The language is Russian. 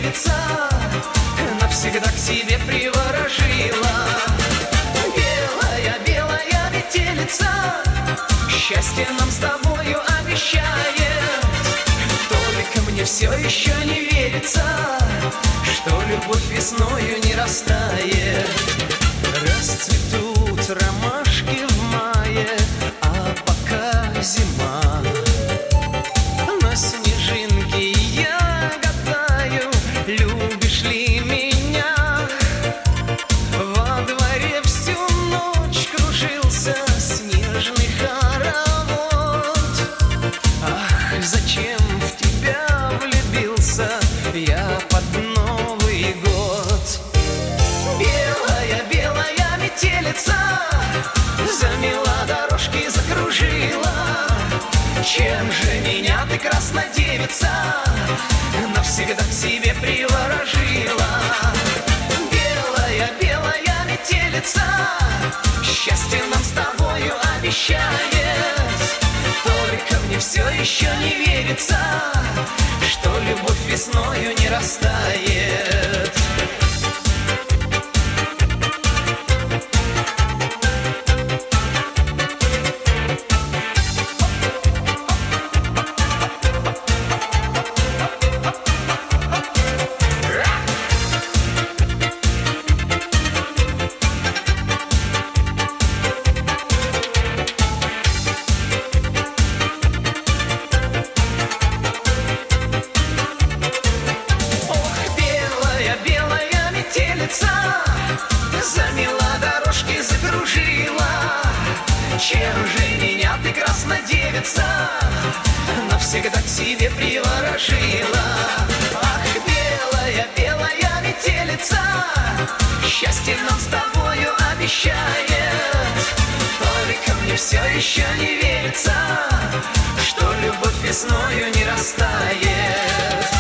телица навсегда к себе приворожила. Белая, белая метелица счастье нам с тобою обещает. Только мне все еще не верится, что любовь весною не растает. Расцветут ромашки в мае, а пока зима. На снежинке я гадаю, любишь ли меня. Во дворе всю ночь кружился снежный хоровод. Ах, зачем в тебя влюбился я под Новый год. Белая, белая метелица замела дорожки, закружила. Чем же меня ты, краснодевица, навсегда к себе приворожила? Белая, белая метелица счастье нам с тобою обещает. Только мне все еще не верится, что любовь весною не растает. Замела дорожки, закружила. Чем же меня ты, краснодевица, навсегда к себе приворожила? Ах, белая, белая метелица счастье нам с тобою обещает. Только мне все еще не верится, что любовь весною не растает.